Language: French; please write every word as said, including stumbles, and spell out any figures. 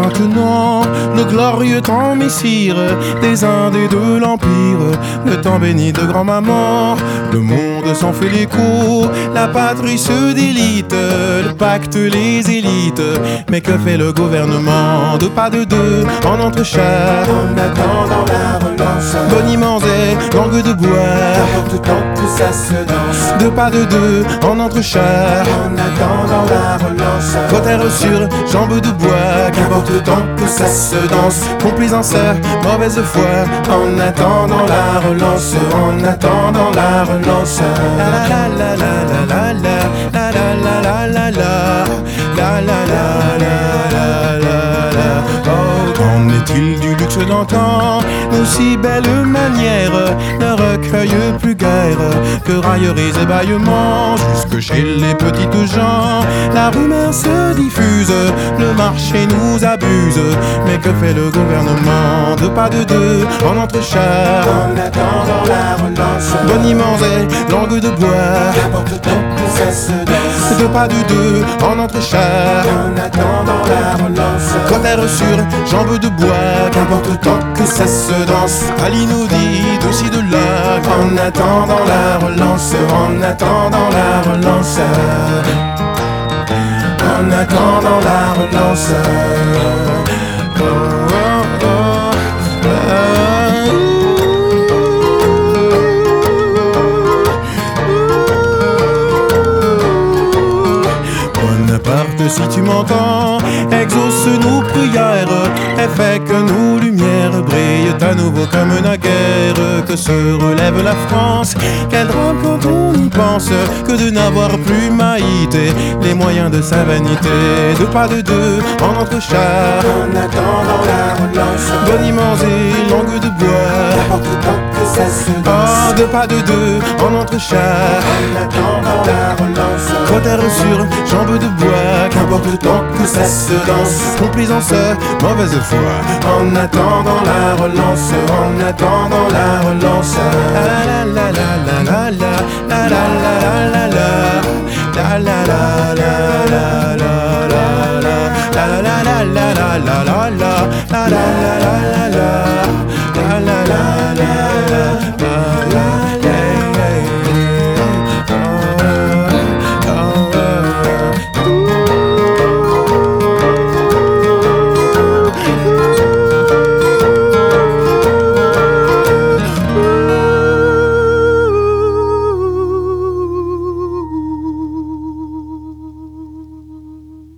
maintenant le glorieux temps messire des Indes et de l'Empire, le temps béni de grand-maman. Le monde s'en fait l'écho, la patrie se délite, le pacte les élites. Mais que fait le gouvernement? Deux pas de deux en entrechar, en attendant la relance. boniment est langue de bois, Qu'importe tant que ça se danse. deux pas de deux en entrechar, En attendant la relance. cautère sur jambes de bois. Qu'importe tant que ça se danse, complaisance, mauvaise foi. En attendant la relance, en attendant la relance. La la la la la la la la la la la la la la la la la la. Oh, qu'en est-il du luxe d'antan? Nos si belles manières ne recueillent plus guère que railleries et bâillements. Jusque chez les petites gens, la rumeur se diffuse, le marché nous abuse. Mais que fait le gouvernement? Deux pas de deux en entrechar, En attendant la relance. boniment est langue de bois, Qu'importe tant que ça se danse. deux pas de deux en entrechar, En attendant la relance. cautère sur jambes de bois. Qu'importe tant que ça se danse, Ali nous dit d'aussi de là. En attendant la relance, en attendant la relance, en attendant la relance. Oh, oh, oh, ah. Bonaparte, si tu m'entends, exauce nos prières et fait que nos lumières brillent à nouveau comme naguère. Que se relève la France, quel drame quand on y pense, que de n'avoir plus maïté les moyens de sa vanité. Deux pas de deux en entrechar, En attendant la relance. boniment et langue de bois. Qu'importe tant que ça se Ah, danse. deux pas de deux en entrechar, En attendant la relance. cautère sur jambes de bois. Qu'importe tant que ça se danse, complaisance, mauvaise foi. En attendant la relance, en attendant la relance. La la la la la la la la la la la la la la la la.